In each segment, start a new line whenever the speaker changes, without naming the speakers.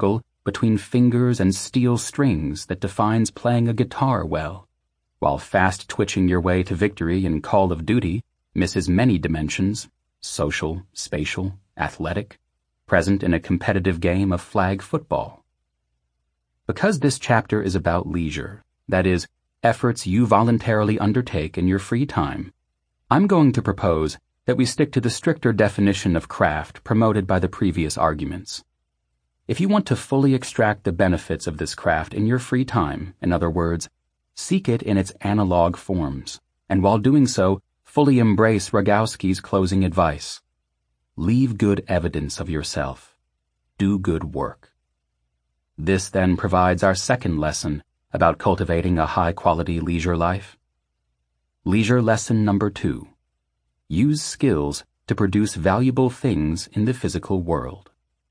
struggle between fingers and steel strings that defines playing a guitar well, while fast twitching your way to victory in Call of Duty misses many dimensions, social, spatial, athletic, present in a competitive game of flag football. Because this chapter is about leisure, that is, efforts you voluntarily undertake in your free time, I'm going to propose that we stick to the stricter definition of craft promoted by the previous arguments. If you want to fully extract the benefits of this craft in your free time, in other words, seek it in its analog forms, and while doing so, fully embrace Rogowski's closing advice. Leave good evidence of yourself. Do good work. This then provides our second lesson about cultivating a high-quality leisure life. Leisure lesson number 2. Use skills to produce valuable things in the physical world.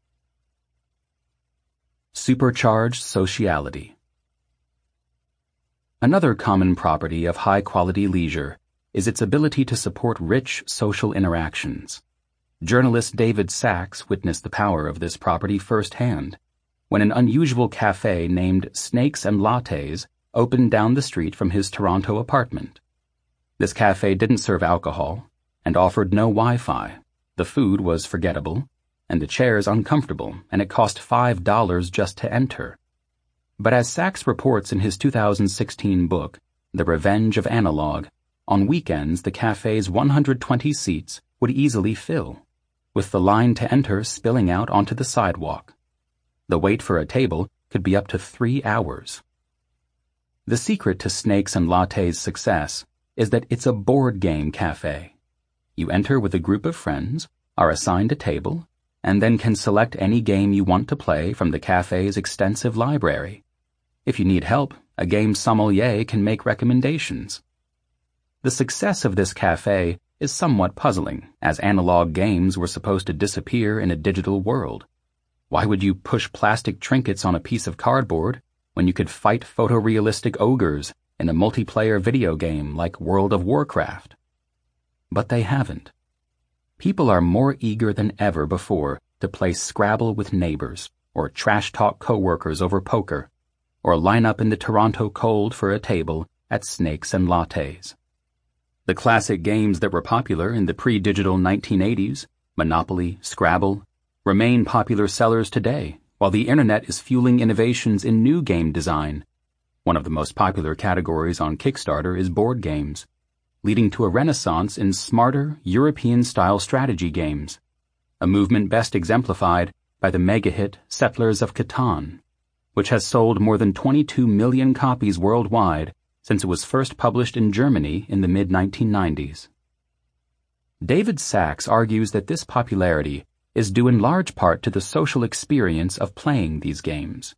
Supercharged sociality. Another common property of high-quality leisure is its ability to support rich social interactions. Journalist David Sacks witnessed the power of this property firsthand when an unusual cafe named Snakes and Lattes opened down the street from his Toronto apartment. This cafe didn't serve alcohol and offered no Wi-Fi. The food was forgettable, and the chairs uncomfortable, and it cost $5 just to enter. But as Sacks reports in his 2016 book, The Revenge of Analog, on weekends the cafe's 120 seats would easily fill, with the line to enter spilling out onto the sidewalk. The wait for a table could be up to 3 hours. The secret to Snakes and Lattes' success is that it's a board game cafe. You enter with a group of friends, are assigned a table, and then can select any game you want to play from the cafe's extensive library. If you need help, a game sommelier can make recommendations. The success of this cafe is somewhat puzzling, as analog games were supposed to disappear in a digital world. Why would you push plastic trinkets on a piece of cardboard when you could fight photorealistic ogres in a multiplayer video game like World of Warcraft? But they haven't. People are more eager than ever before to play Scrabble with neighbors, or trash talk coworkers over poker, or line up in the Toronto cold for a table at Snakes and Lattes. The classic games that were popular in the pre-digital 1980s, Monopoly, Scrabble, remain popular sellers today, while the internet is fueling innovations in new game design. One of the most popular categories on Kickstarter is board games, leading to a renaissance in smarter, European-style strategy games, a movement best exemplified by the mega-hit Settlers of Catan, which has sold more than 22 million copies worldwide since it was first published in Germany in the mid-1990s. David Sacks argues that this popularity is due in large part to the social experience of playing these games.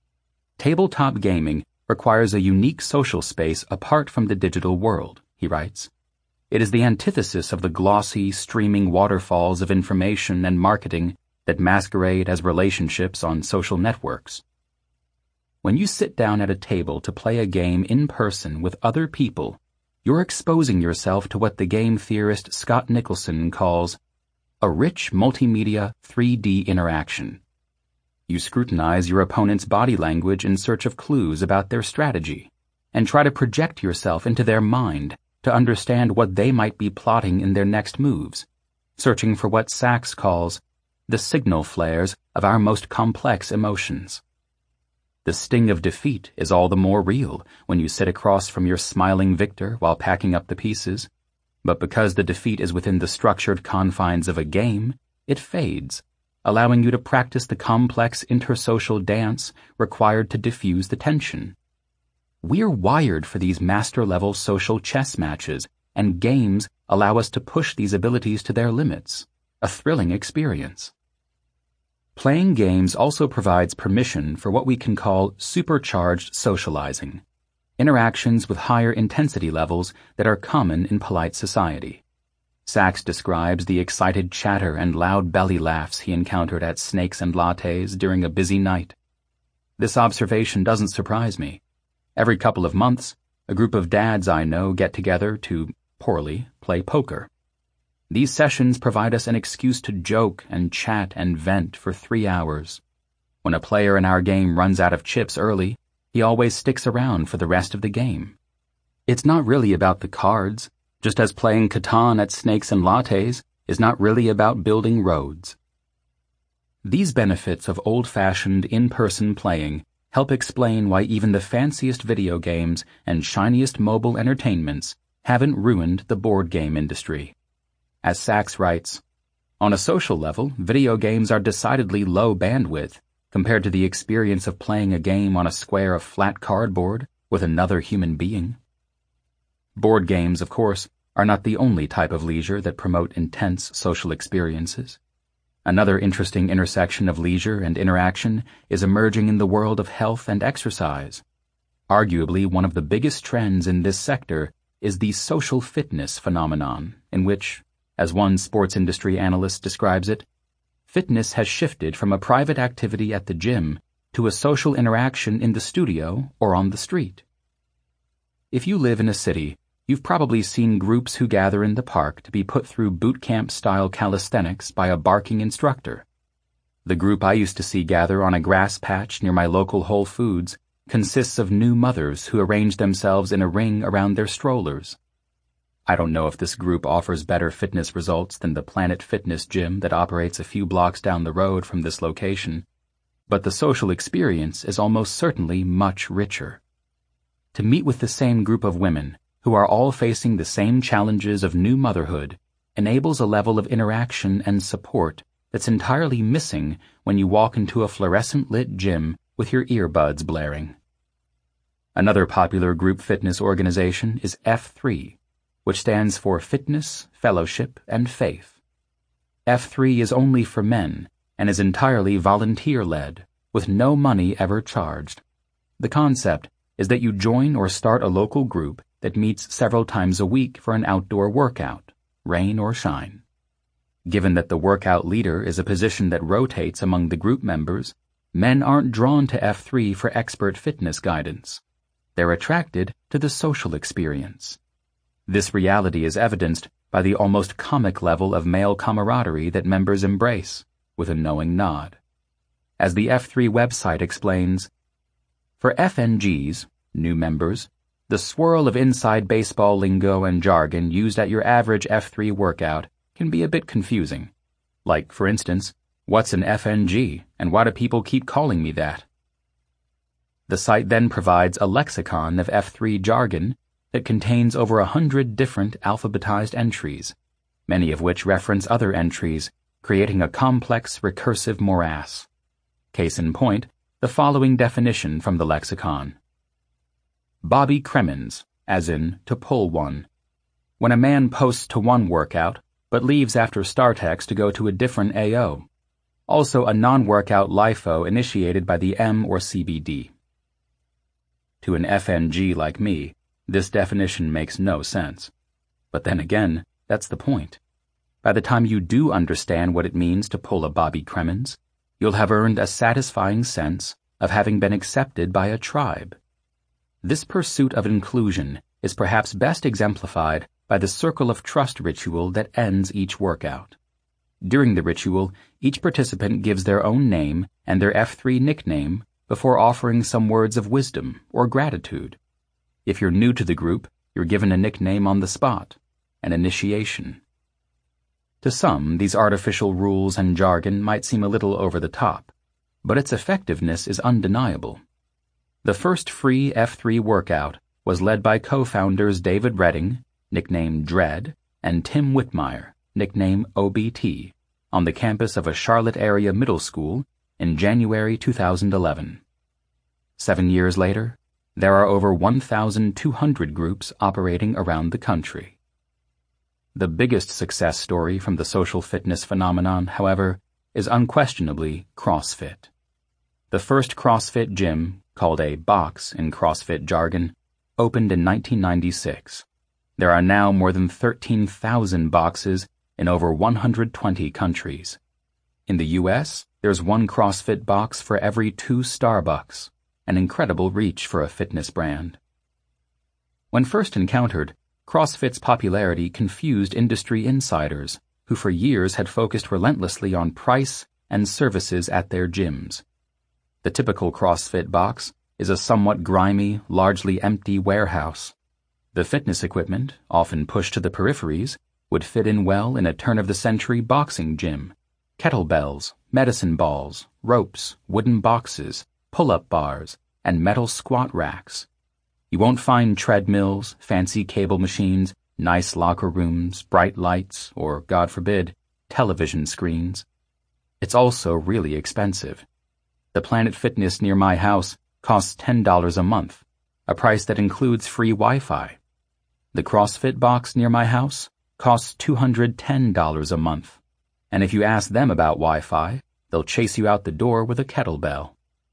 Tabletop gaming requires a unique social space apart from the digital world, he writes. It is the antithesis of the glossy, streaming waterfalls of information and marketing that masquerade as relationships on social networks. When you sit down at a table to play a game in person with other people, you're exposing yourself to what the game theorist Scott Nicholson calls a rich multimedia 3D interaction. You scrutinize your opponent's body language in search of clues about their strategy, and try to project yourself into their mind to understand what they might be plotting in their next moves, searching for what Sacks calls the signal flares of our most complex emotions. The sting of defeat is all the more real when you sit across from your smiling victor while packing up the pieces, but because the defeat is within the structured confines of a game, it fades, allowing you to practice the complex intersocial dance required to diffuse the tension. We're wired for these master-level social chess matches, and games allow us to push these abilities to their limits, a thrilling experience. Playing games also provides permission for what we can call supercharged socializing, interactions with higher intensity levels that are common in polite society. Sacks describes the excited chatter and loud belly laughs he encountered at Snakes and Lattes during a busy night. This observation doesn't surprise me. Every couple of months, a group of dads I know get together to, poorly, play poker. These sessions provide us an excuse to joke and chat and vent for 3 hours. When a player in our game runs out of chips early, he always sticks around for the rest of the game. It's not really about the cards, just as playing Catan at Snakes and Lattes is not really about building roads. These benefits of old-fashioned in-person playing help explain why even the fanciest video games and shiniest mobile entertainments haven't ruined the board game industry. As Sachs writes, on a social level, video games are decidedly low bandwidth compared to the experience of playing a game on a square of flat cardboard with another human being. Board games, of course, are not the only type of leisure that promote intense social experiences. Another interesting intersection of leisure and interaction is emerging in the world of health and exercise. Arguably, one of the biggest trends in this sector is the social fitness phenomenon, in which, as one sports industry analyst describes it, fitness has shifted from a private activity at the gym to a social interaction in the studio or on the street. If you live in a city, you've probably seen groups who gather in the park to be put through boot camp-style calisthenics by a barking instructor. The group I used to see gather on a grass patch near my local Whole Foods consists of new mothers who arrange themselves in a ring around their strollers. I don't know if this group offers better fitness results than the Planet Fitness gym that operates a few blocks down the road from this location, but the social experience is almost certainly much richer. To meet with the same group of women, who are all facing the same challenges of new motherhood, enables a level of interaction and support that's entirely missing when you walk into a fluorescent-lit gym with your earbuds blaring. Another popular group fitness organization is F3, which stands for Fitness, Fellowship, and Faith. F3 is only for men and is entirely volunteer-led, with no money ever charged. The concept is that you join or start a local group that meets several times a week for an outdoor workout, rain or shine. Given that the workout leader is a position that rotates among the group members, men aren't drawn to F3 for expert fitness guidance. They're attracted to the social experience. This reality is evidenced by the almost comic level of male camaraderie that members embrace, with a knowing nod. As the F3 website explains, for FNGs, new members, the swirl of inside baseball lingo and jargon used at your average F3 workout can be a bit confusing. Like, for instance, what's an FNG, and why do people keep calling me that? The site then provides a lexicon of F3 jargon that contains over 100 different alphabetized entries, many of which reference other entries, creating a complex recursive morass. Case in point, the following definition from the lexicon. Bobby Cremins, as in to pull one. When a man posts to one workout, but leaves after StarTex to go to a different AO. Also a non-workout LIFO initiated by the M or CBD. To an FNG like me, this definition makes no sense. But then again, that's the point. By the time you do understand what it means to pull a Bobby Cremins, you'll have earned a satisfying sense of having been accepted by a tribe. This pursuit of inclusion is perhaps best exemplified by the circle of trust ritual that ends each workout. During the ritual, each participant gives their own name and their F3 nickname before offering some words of wisdom or gratitude. If you're new to the group, you're given a nickname on the spot, an initiation. To some, these artificial rules and jargon might seem a little over the top, but its effectiveness is undeniable. The first free F3 workout was led by co-founders David Redding, nicknamed Dread, and Tim Whitmire, nicknamed OBT, on the campus of a Charlotte area middle school in January 2011. 7 years later, there are over 1,200 groups operating around the country. The biggest success story from the social fitness phenomenon, however, is unquestionably CrossFit. The first CrossFit gym, called a box in CrossFit jargon, opened in 1996. There are now more than 13,000 boxes in over 120 countries. In the U.S., there's one CrossFit box for every 2 Starbucks, an incredible reach for a fitness brand. When first encountered, CrossFit's popularity confused industry insiders, who for years had focused relentlessly on price and services at their gyms. The typical CrossFit box is a somewhat grimy, largely empty warehouse. The fitness equipment, often pushed to the peripheries, would fit in well in a turn-of-the-century boxing gym. Kettlebells, medicine balls, ropes, wooden boxes, pull-up bars, and metal squat racks. You won't find treadmills, fancy cable machines, nice locker rooms, bright lights, or, God forbid, television screens. It's also really expensive. The Planet Fitness near my house costs $10 a month, a price that includes free Wi-Fi. The CrossFit box near my house costs $210 a month, and if you ask them about Wi-Fi, they'll chase you out the door with a kettlebell.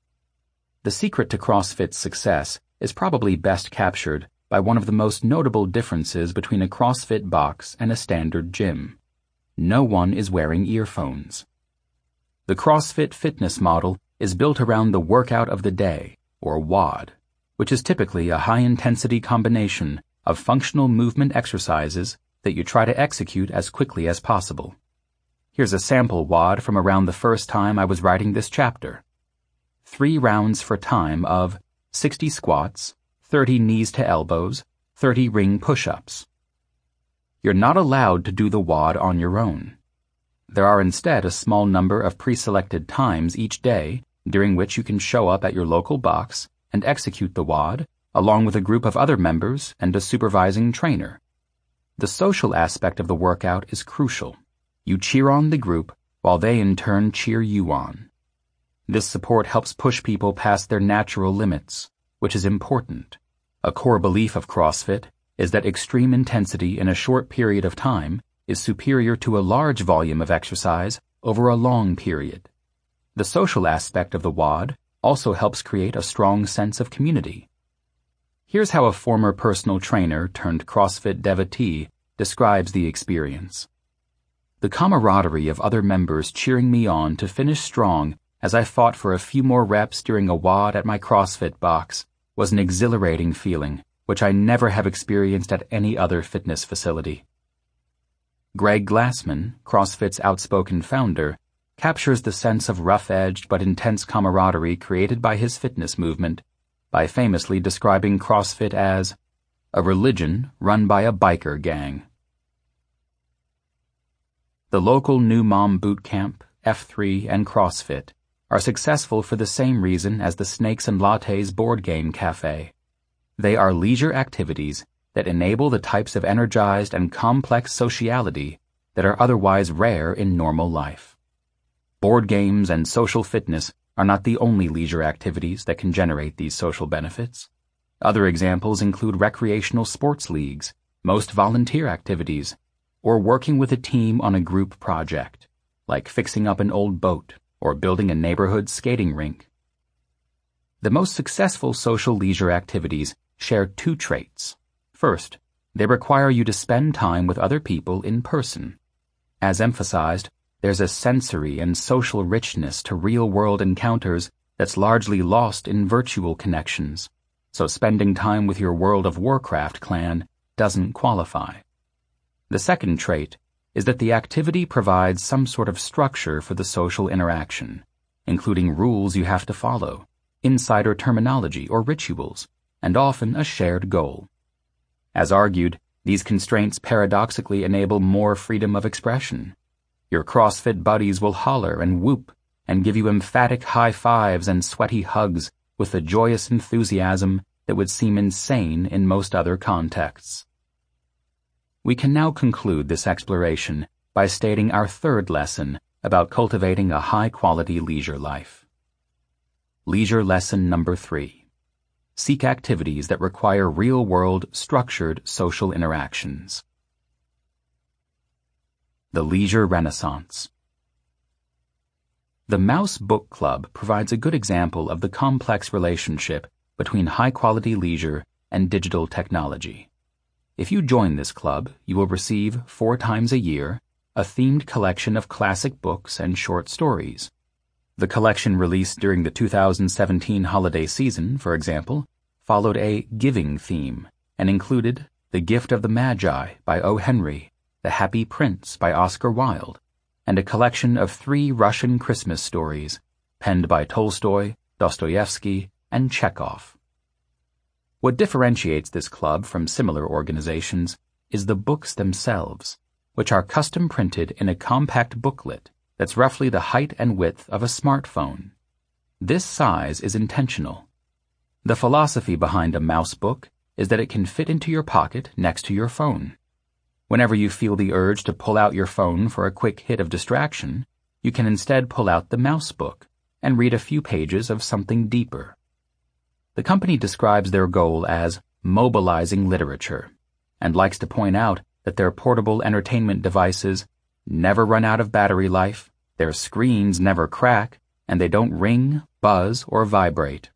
The secret to CrossFit's success is probably best captured by one of the most notable differences between a CrossFit box and a standard gym. No one is wearing earphones. The CrossFit fitness model is built around the workout of the day, or WOD, which is typically a high-intensity combination of functional movement exercises that you try to execute as quickly as possible. Here's a sample WOD from around the first time I was writing this chapter. 3 rounds for time of 60 squats, 30 knees to elbows, 30 ring push-ups. You're not allowed to do the WOD on your own. There are instead a small number of pre-selected times each day during which you can show up at your local box and execute the WOD along with a group of other members and a supervising trainer. The social aspect of the workout is crucial. You cheer on the group while they in turn cheer you on. This support helps push people past their natural limits, which is important. A core belief of CrossFit is that extreme intensity in a short period of time is superior to a large volume of exercise over a long period. The social aspect of the WOD also helps create a strong sense of community. Here's how a former personal trainer turned CrossFit devotee describes the experience. The camaraderie of other members cheering me on to finish strong as I fought for a few more reps during a WOD at my CrossFit box was an exhilarating feeling, which I never have experienced at any other fitness facility. Greg Glassman, CrossFit's outspoken founder, captures the sense of rough-edged but intense camaraderie created by his fitness movement by famously describing CrossFit as a religion run by a biker gang. The local New Mom Boot Camp, F3, and CrossFit are successful for the same reason as the Snakes and Lattes board game cafe. They are leisure activities that enable the types of energized and complex sociality that are otherwise rare in normal life. Board games and social fitness are not the only leisure activities that can generate these social benefits. Other examples include recreational sports leagues, most volunteer activities, or working with a team on a group project, like fixing up an old boat or building a neighborhood skating rink. The most successful social leisure activities share 2 traits. First, they require you to spend time with other people in person. As emphasized, there's a sensory and social richness to real-world encounters that's largely lost in virtual connections, so spending time with your World of Warcraft clan doesn't qualify. The second trait is that the activity provides some sort of structure for the social interaction, including rules you have to follow, insider terminology or rituals, and often a shared goal. As argued, these constraints paradoxically enable more freedom of expression. Your CrossFit buddies will holler and whoop and give you emphatic high fives and sweaty hugs with a joyous enthusiasm that would seem insane in most other contexts. We can now conclude this exploration by stating our third lesson about cultivating a high-quality leisure life. Leisure lesson number 3. Seek activities that require real-world, structured social interactions. The Leisure Renaissance. The Mouse Book Club provides a good example of the complex relationship between high-quality leisure and digital technology. If you join this club, you will receive 4 times a year a themed collection of classic books and short stories. The collection released during the 2017 holiday season, for example, followed a giving theme and included The Gift of the Magi by O. Henry, The Happy Prince by Oscar Wilde, and a collection of 3 Russian Christmas stories penned by Tolstoy, Dostoevsky, and Chekhov. What differentiates this club from similar organizations is the books themselves, which are custom printed in a compact booklet that's roughly the height and width of a smartphone. This size is intentional. The philosophy behind a mouse book is that it can fit into your pocket next to your phone. Whenever you feel the urge to pull out your phone for a quick hit of distraction, you can instead pull out the mouse book and read a few pages of something deeper. The company describes their goal as mobilizing literature and likes to point out that their portable entertainment devices never run out of battery life, their screens never crack, and they don't ring, buzz, or vibrate.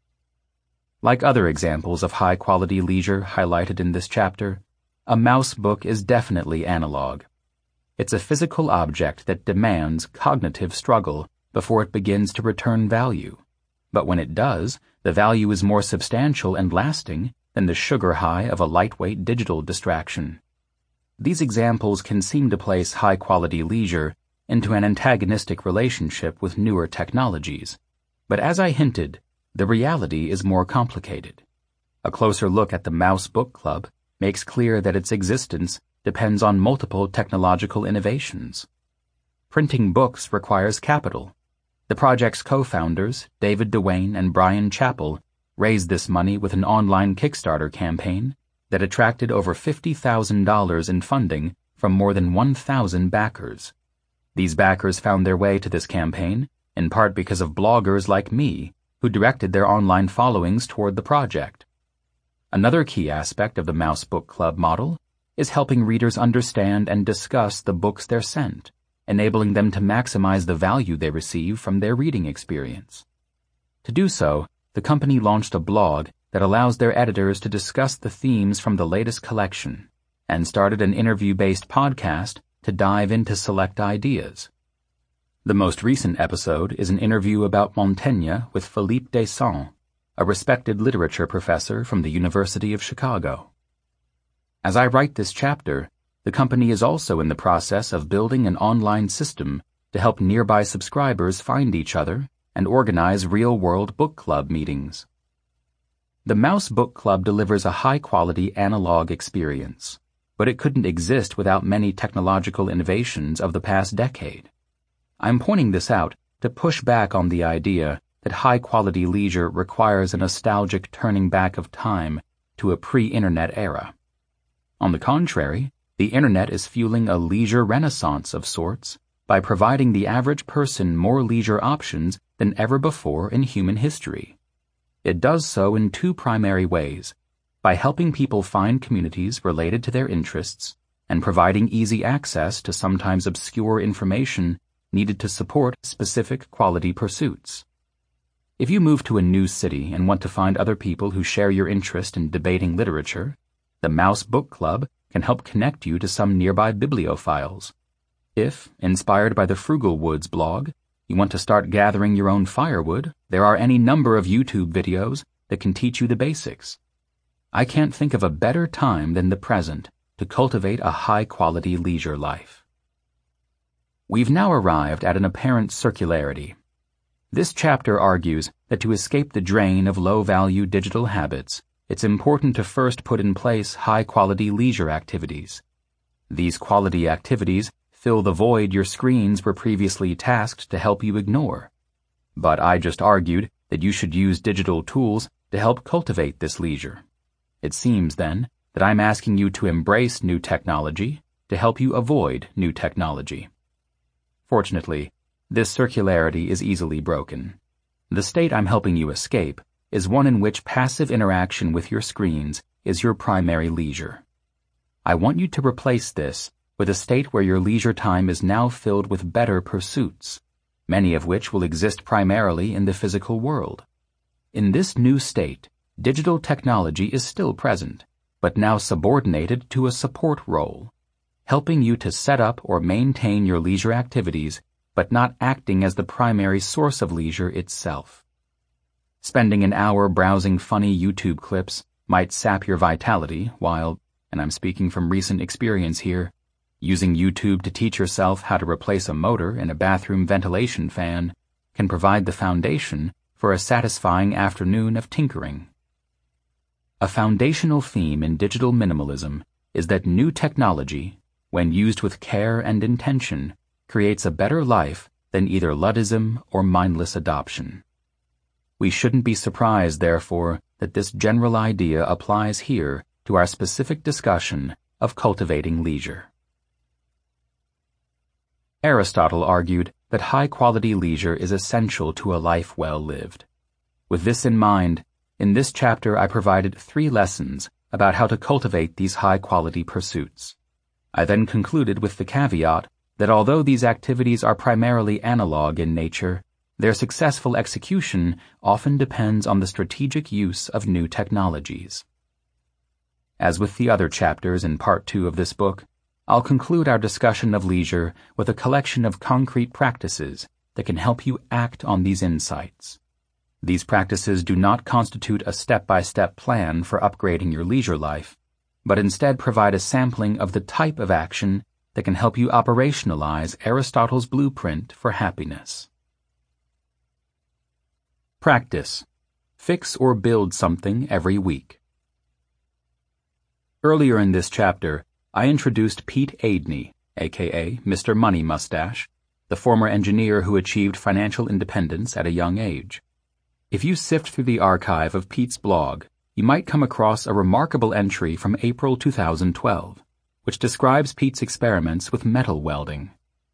Like other examples of high-quality leisure highlighted in this chapter, a mouse book is definitely analog. It's a physical object that demands cognitive struggle before it begins to return value. But when it does, the value is more substantial and lasting than the sugar high of a lightweight digital distraction. These examples can seem to place high-quality leisure into an antagonistic relationship with newer technologies, but as I hinted, the reality is more complicated. A closer look at the Mouse Book Club makes clear that its existence depends on multiple technological innovations. Printing books requires capital. The project's co-founders, David Duane and Brian Chappell, raised this money with an online Kickstarter campaign that attracted over $50,000 in funding from more than 1,000 backers. These backers found their way to this campaign, in part because of bloggers like me, who directed their online followings toward the project. Another key aspect of the Mouse Book Club model is helping readers understand and discuss the books they're sent, enabling them to maximize the value they receive from their reading experience. To do so, the company launched a blog that allows their editors to discuss the themes from the latest collection, and started an interview-based podcast to dive into select ideas. The most recent episode is an interview about Montaigne with Philippe Descent, a respected literature professor from the University of Chicago. As I write this chapter, the company is also in the process of building an online system to help nearby subscribers find each other and organize real-world book club meetings. The Mouse Book Club delivers a high-quality analog experience, but it couldn't exist without many technological innovations of the past decade. I'm pointing this out to push back on the idea that high-quality leisure requires a nostalgic turning back of time to a pre-internet era. On the contrary, the internet is fueling a leisure renaissance of sorts by providing the average person more leisure options than ever before in human history. It does so in two primary ways: by helping people find communities related to their interests and providing easy access to sometimes obscure information needed to support specific quality pursuits. If you move to a new city and want to find other people who share your interest in debating literature, the Mouse Book Club can help connect you to some nearby bibliophiles. If, inspired by the Frugal Woods blog, you want to start gathering your own firewood, there are any number of YouTube videos that can teach you the basics. I can't think of a better time than the present to cultivate a high-quality leisure life. We've now arrived at an apparent circularity. This chapter argues that to escape the drain of low-value digital habits, it's important to first put in place high-quality leisure activities. These quality activities fill the void your screens were previously tasked to help you ignore. But I just argued that you should use digital tools to help cultivate this leisure. It seems, then, that I'm asking you to embrace new technology to help you avoid new technology. Fortunately, this circularity is easily broken. The state I'm helping you escape is one in which passive interaction with your screens is your primary leisure. I want you to replace this with a state where your leisure time is now filled with better pursuits, many of which will exist primarily in the physical world. In this new state, digital technology is still present, but now subordinated to a support role, helping you to set up or maintain your leisure activities, but not acting as the primary source of leisure itself. Spending an hour browsing funny YouTube clips might sap your vitality while, and I'm speaking from recent experience here, using YouTube to teach yourself how to replace a motor in a bathroom ventilation fan can provide the foundation for a satisfying afternoon of tinkering. A foundational theme in digital minimalism is that new technology, when used with care and intention, creates a better life than either Luddism or mindless adoption. We shouldn't be surprised, therefore, that this general idea applies here to our specific discussion of cultivating leisure. Aristotle argued that high-quality leisure is essential to a life well lived. With this in mind, in this chapter I provided 3 lessons about how to cultivate these high-quality pursuits. I then concluded with the caveat that although these activities are primarily analog in nature, their successful execution often depends on the strategic use of new technologies. As with the other chapters in Part 2 of this book, I'll conclude our discussion of leisure with a collection of concrete practices that can help you act on these insights. These practices do not constitute a step-by-step plan for upgrading your leisure life, but instead provide a sampling of the type of action that can help you operationalize Aristotle's blueprint for happiness. Practice. Fix or build something every week. Earlier in this chapter, I introduced Pete Aidney, aka Mr. Money Mustache, the former engineer who achieved financial independence at a young age. If you sift through the archive of Pete's blog, you might come across a remarkable entry from April 2012, which describes Pete's experiments with metal welding.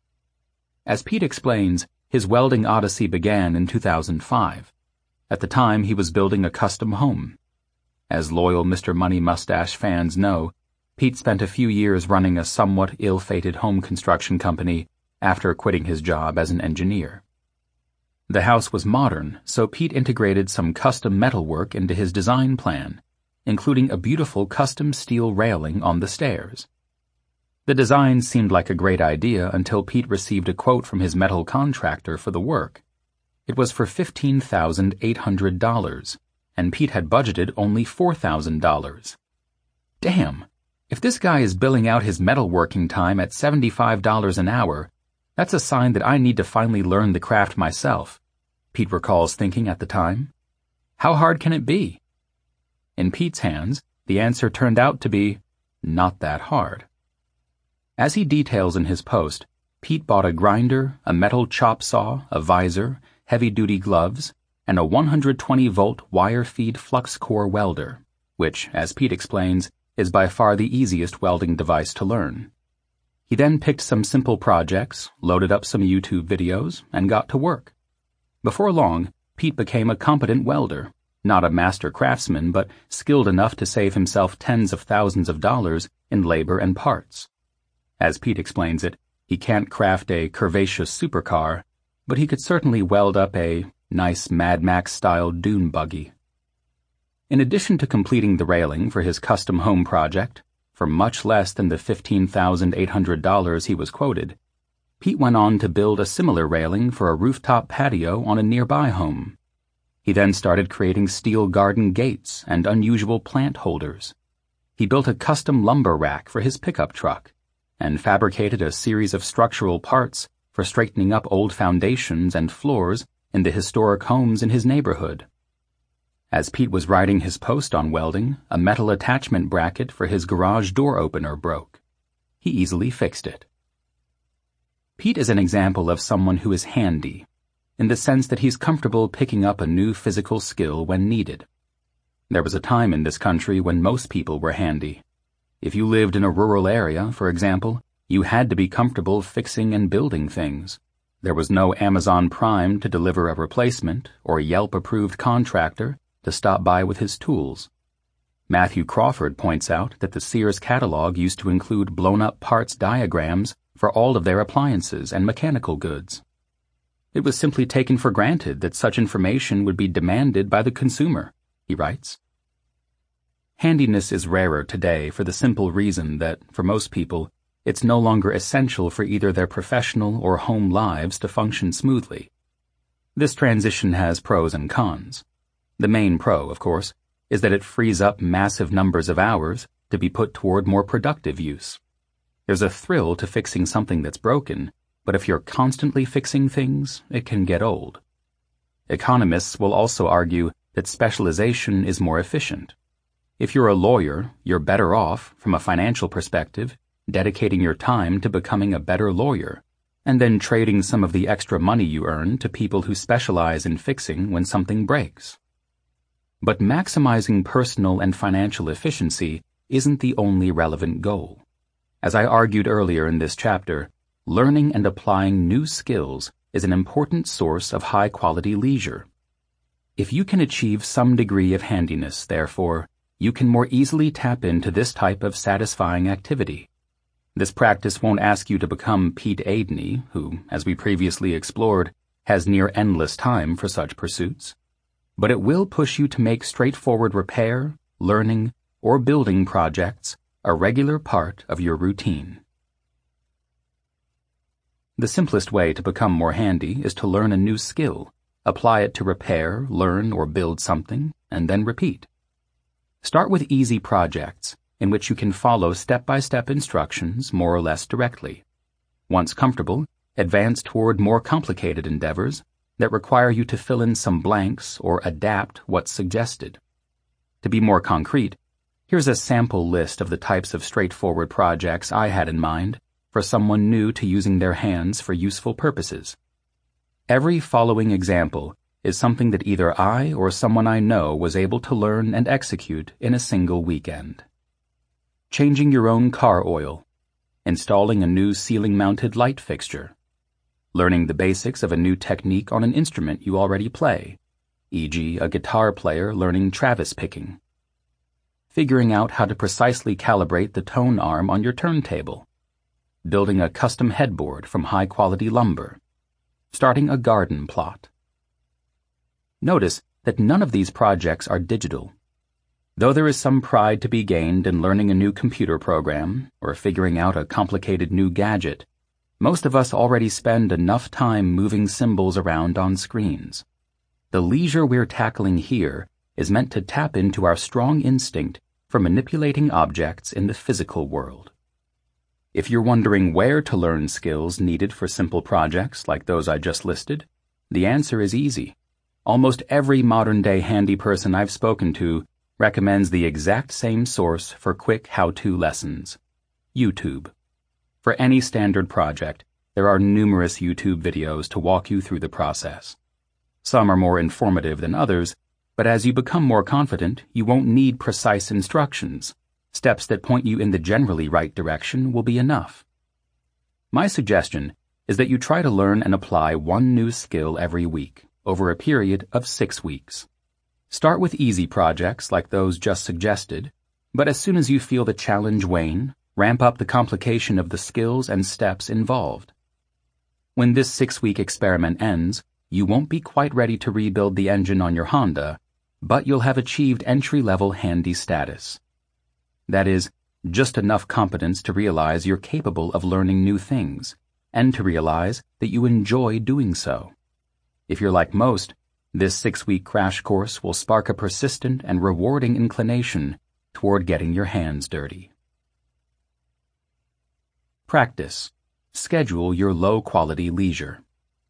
As Pete explains, his welding odyssey began in 2005. At the time, he was building a custom home. As loyal Mr. Money Mustache fans know, Pete spent a few years running a somewhat ill-fated home construction company after quitting his job as an engineer. The house was modern, so Pete integrated some custom metalwork into his design plan, including a beautiful custom steel railing on the stairs. The design seemed like a great idea until Pete received a quote from his metal contractor for the work. It was for $15,800, and Pete had budgeted only $4,000. Damn! If this guy is billing out his metalworking time at $75 an hour, that's a sign that I need to finally learn the craft myself, Pete recalls thinking at the time. How hard can it be? In Pete's hands, the answer turned out to be not that hard. As he details in his post, Pete bought a grinder, a metal chop saw, a visor, heavy-duty gloves, and a 120-volt wire-feed flux core welder, which, as Pete explains, is by far the easiest welding device to learn. He then picked some simple projects, loaded up some YouTube videos, and got to work. Before long, Pete became a competent welder, not a master craftsman, but skilled enough to save himself tens of thousands of dollars in labor and parts. As Pete explains it, he can't craft a curvaceous supercar, but he could certainly weld up a nice Mad Max-style dune buggy. In addition to completing the railing for his custom home project, for much less than the $15,800 he was quoted, Pete went on to build a similar railing for a rooftop patio on a nearby home. He then started creating steel garden gates and unusual plant holders. He built a custom lumber rack for his pickup truck, and fabricated a series of structural parts for straightening up old foundations and floors in the historic homes in his neighborhood. As Pete was writing his post on welding, a metal attachment bracket for his garage door opener broke. He easily fixed it. Pete is an example of someone who is handy, in the sense that he's comfortable picking up a new physical skill when needed. There was a time in this country when most people were handy. If you lived in a rural area, for example, you had to be comfortable fixing and building things. There was no Amazon Prime to deliver a replacement or Yelp-approved contractor to stop by with his tools. Matthew Crawford points out that the Sears catalog used to include blown-up parts diagrams for all of their appliances and mechanical goods. It was simply taken for granted that such information would be demanded by the consumer, he writes. Handiness is rarer today for the simple reason that, for most people, it's no longer essential for either their professional or home lives to function smoothly. This transition has pros and cons. The main pro, of course, is that it frees up massive numbers of hours to be put toward more productive use. There's a thrill to fixing something that's broken, but if you're constantly fixing things, it can get old. Economists will also argue that specialization is more efficient. If you're a lawyer, you're better off, from a financial perspective, dedicating your time to becoming a better lawyer, and then trading some of the extra money you earn to people who specialize in fixing when something breaks. But maximizing personal and financial efficiency isn't the only relevant goal. As I argued earlier in this chapter, learning and applying new skills is an important source of high-quality leisure. If you can achieve some degree of handiness, therefore, you can more easily tap into this type of satisfying activity. This practice won't ask you to become Pete Adeney, who, as we previously explored, has near endless time for such pursuits. But it will push you to make straightforward repair, learning, or building projects a regular part of your routine. The simplest way to become more handy is to learn a new skill, apply it to repair, learn, or build something, and then repeat. Start with easy projects in which you can follow step-by-step instructions more or less directly. Once comfortable, advance toward more complicated endeavors that require you to fill in some blanks or adapt what's suggested. To be more concrete, here's a sample list of the types of straightforward projects I had in mind for someone new to using their hands for useful purposes. Every following example is something that either I or someone I know was able to learn and execute in a single weekend. Changing your own car oil, installing a new ceiling-mounted light fixture, learning the basics of a new technique on an instrument you already play, e.g. a guitar player learning Travis picking, figuring out how to precisely calibrate the tone arm on your turntable, building a custom headboard from high-quality lumber, starting a garden plot. Notice that none of these projects are digital. Though there is some pride to be gained in learning a new computer program or figuring out a complicated new gadget, most of us already spend enough time moving symbols around on screens. The leisure we're tackling here is meant to tap into our strong instinct for manipulating objects in the physical world. If you're wondering where to learn skills needed for simple projects like those I just listed, the answer is easy. Almost every modern-day handy person I've spoken to recommends the exact same source for quick how-to lessons: YouTube. For any standard project, there are numerous YouTube videos to walk you through the process. Some are more informative than others, but as you become more confident, you won't need precise instructions. Steps that point you in the generally right direction will be enough. My suggestion is that you try to learn and apply one new skill every week, over a period of 6 weeks. Start with easy projects like those just suggested, but as soon as you feel the challenge wane, ramp up the complication of the skills and steps involved. When this 6-week experiment ends, you won't be quite ready to rebuild the engine on your Honda, but you'll have achieved entry-level handy status. That is, just enough competence to realize you're capable of learning new things, and to realize that you enjoy doing so. If you're like most, this 6-week crash course will spark a persistent and rewarding inclination toward getting your hands dirty. Practice. Schedule your low-quality leisure.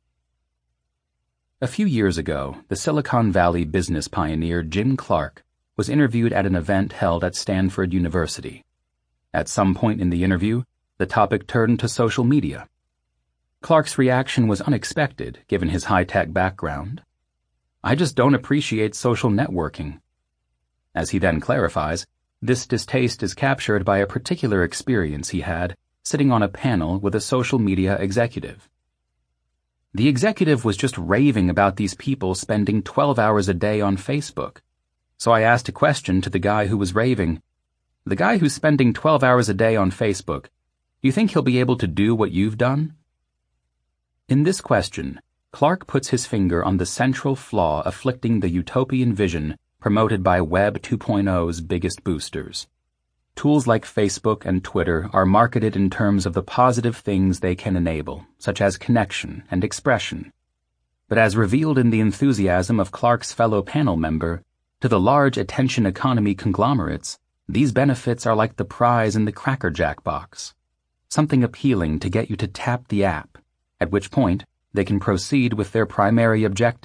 A few years ago, the Silicon Valley business pioneer Jim Clark was interviewed at an event held at Stanford University. At some point in the interview, the topic turned to social media. Clark's reaction was unexpected, given his high-tech background. "I just don't appreciate social networking." As he then clarifies, this distaste is captured by a particular experience he had sitting on a panel with a social media executive. The executive was just raving about these people spending 12 hours a day on Facebook. So I asked a question to the guy who was raving. "The guy who's spending 12 hours a day on Facebook, do you think he'll be able to do what you've done?" In this question, Clark puts his finger on the central flaw afflicting the utopian vision promoted by Web 2.0's biggest boosters. Tools like Facebook and Twitter are marketed in terms of the positive things they can enable, such as connection and expression. But as revealed in the enthusiasm of Clark's fellow panel member, to the large attention economy conglomerates, these benefits are like the prize in the Cracker Jack box, something appealing to get you to tap the app, at which point they can proceed with their primary objective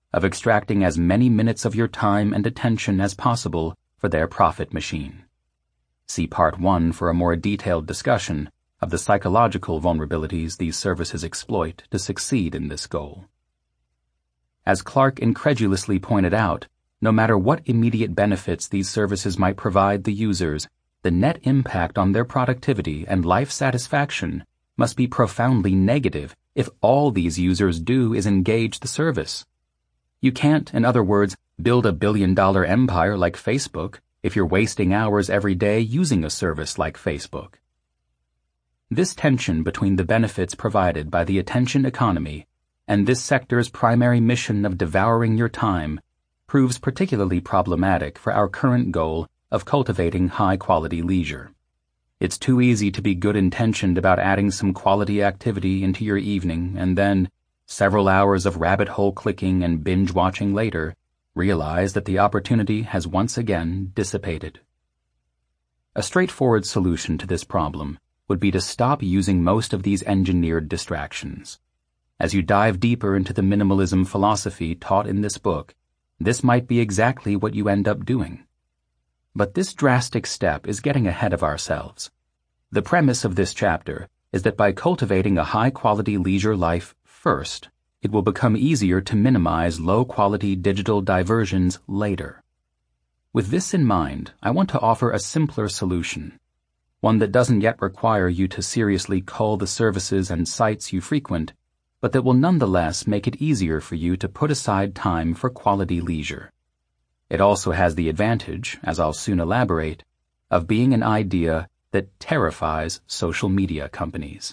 of extracting as many minutes of your time and attention as possible for their profit machine. See Part 1 for a more detailed discussion of the psychological vulnerabilities these services exploit to succeed in this goal. As Clark incredulously pointed out, no matter what immediate benefits these services might provide the users, the net impact on their productivity and life satisfaction must be profoundly negative if all these users do is engage the service. You can't, in other words, build a billion-dollar empire like Facebook if you're wasting hours every day using a service like Facebook. This tension between the benefits provided by the attention economy and this sector's primary mission of devouring your time proves particularly problematic for our current goal of cultivating high-quality leisure. It's too easy to be good-intentioned about adding some quality activity into your evening and then, several hours of rabbit-hole clicking and binge-watching later, realize that the opportunity has once again dissipated. A straightforward solution to this problem would be to stop using most of these engineered distractions. As you dive deeper into the minimalism philosophy taught in this book, this might be exactly what you end up doing. But this drastic step is getting ahead of ourselves. The premise of this chapter is that by cultivating a high-quality leisure life first, it will become easier to minimize low-quality digital diversions later. With this in mind, I want to offer a simpler solution, one that doesn't yet require you to seriously cull the services and sites you frequent, but that will nonetheless make it easier for you to put aside time for quality leisure. It also has the advantage, as I'll soon elaborate, of being an idea that terrifies social media companies.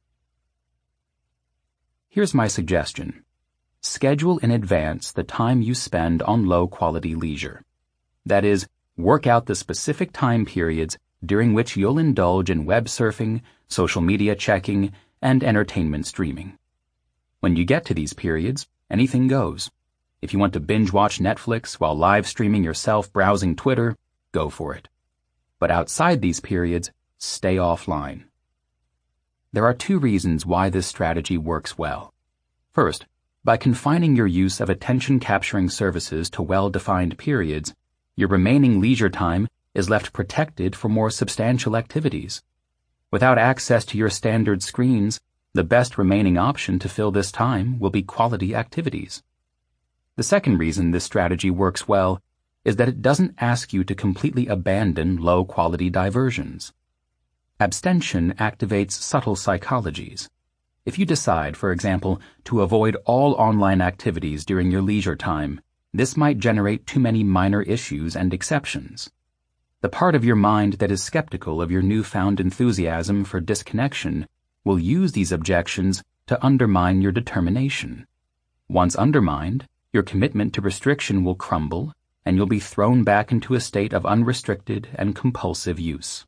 Here's my suggestion. Schedule in advance the time you spend on low-quality leisure. That is, work out the specific time periods during which you'll indulge in web surfing, social media checking, and entertainment streaming. When you get to these periods, anything goes. If you want to binge-watch Netflix while live streaming yourself browsing Twitter, go for it. But outside these periods, stay offline. There are two reasons why this strategy works well. First, by confining your use of attention-capturing services to well-defined periods, your remaining leisure time is left protected for more substantial activities. Without access to your standard screens, the best remaining option to fill this time will be quality activities. The second reason this strategy works well is that it doesn't ask you to completely abandon low-quality diversions. Abstention activates subtle psychologies. If you decide, for example, to avoid all online activities during your leisure time, this might generate too many minor issues and exceptions. The part of your mind that is skeptical of your newfound enthusiasm for disconnection will use these objections to undermine your determination. Once undermined, your commitment to restriction will crumble, and you'll be thrown back into a state of unrestricted and compulsive use.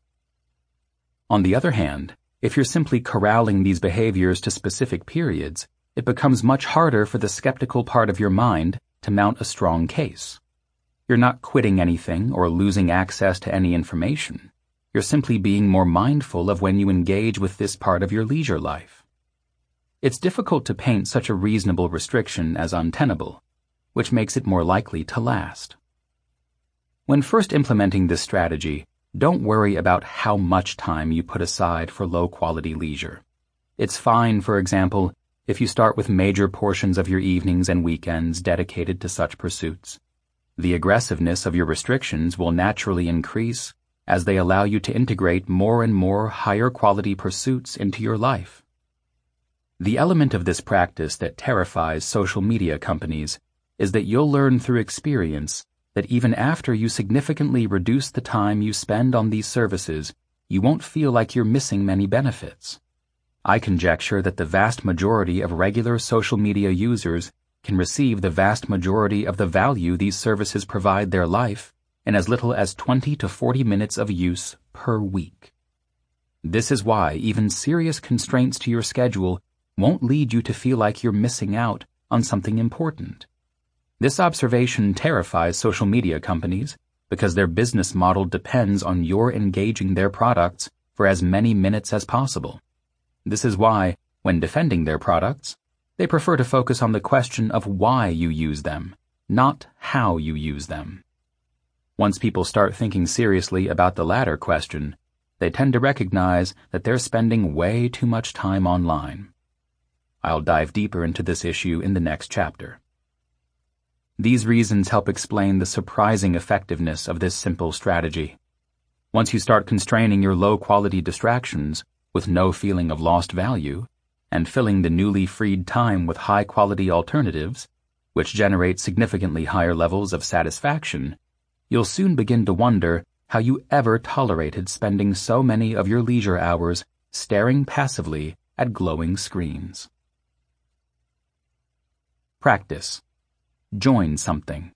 On the other hand, if you're simply corralling these behaviors to specific periods, it becomes much harder for the skeptical part of your mind to mount a strong case. You're not quitting anything or losing access to any information. You're simply being more mindful of when you engage with this part of your leisure life. It's difficult to paint such a reasonable restriction as untenable, which makes it more likely to last. When first implementing this strategy, don't worry about how much time you put aside for low-quality leisure. It's fine, for example, if you start with major portions of your evenings and weekends dedicated to such pursuits. The aggressiveness of your restrictions will naturally increase as they allow you to integrate more and more higher-quality pursuits into your life. The element of this practice that terrifies social media companies is that you'll learn through experience that even after you significantly reduce the time you spend on these services, you won't feel like you're missing many benefits. I conjecture that the vast majority of regular social media users can receive the vast majority of the value these services provide their life in as little as 20 to 40 minutes of use per week. This is why even serious constraints to your schedule won't lead you to feel like you're missing out on something important. This observation terrifies social media companies because their business model depends on your engaging their products for as many minutes as possible. This is why, when defending their products, They prefer to focus on the question of why you use them, not how you use them. Once people start thinking seriously about the latter question, they tend to recognize that they're spending way too much time online. I'll dive deeper into this issue in the next chapter. These reasons help explain the surprising effectiveness of this simple strategy. Once you start constraining your low-quality distractions with no feeling of lost value, and filling the newly freed time with high-quality alternatives, which generate significantly higher levels of satisfaction, you'll soon begin to wonder how you ever tolerated spending so many of your leisure hours staring passively at glowing screens. Practice. Join something.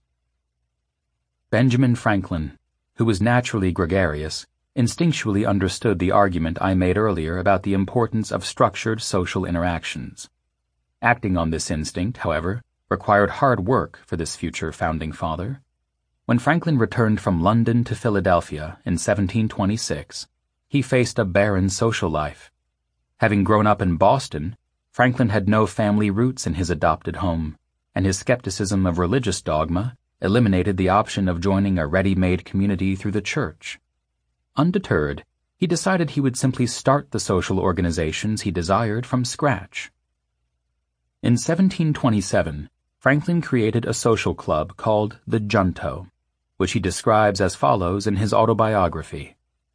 Benjamin Franklin, who was naturally gregarious, instinctually understood the argument I made earlier about the importance of structured social interactions. Acting on this instinct, however, required hard work for this future founding father. When Franklin returned from London to Philadelphia in 1726, he faced a barren social life. Having grown up in Boston, Franklin had no family roots in his adopted home, and his skepticism of religious dogma eliminated the option of joining a ready-made community through the church. Undeterred, he decided he would simply start the social organizations he desired from scratch. In 1727, Franklin created a social club called the Junto, which he describes as follows in his autobiography.